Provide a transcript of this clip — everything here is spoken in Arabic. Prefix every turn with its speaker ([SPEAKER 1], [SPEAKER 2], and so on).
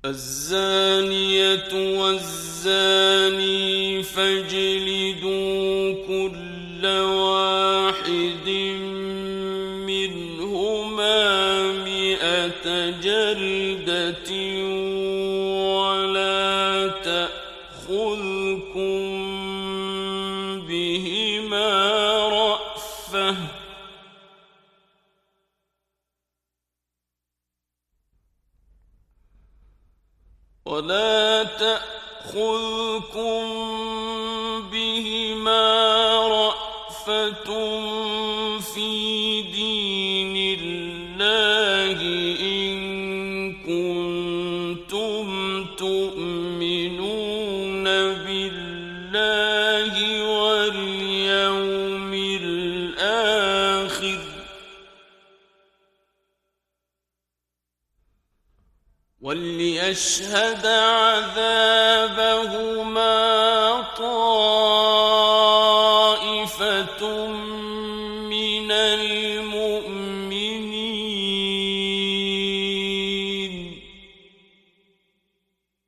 [SPEAKER 1] الزانية والزاني فاجلدوا كل واحد منهما 100 جلدة ولا تأخذكم بهما رأفة في دين الله إن كنتم تؤمنون بالله واليوم الآخر وليشهد عذابهما طائفة من المؤمنين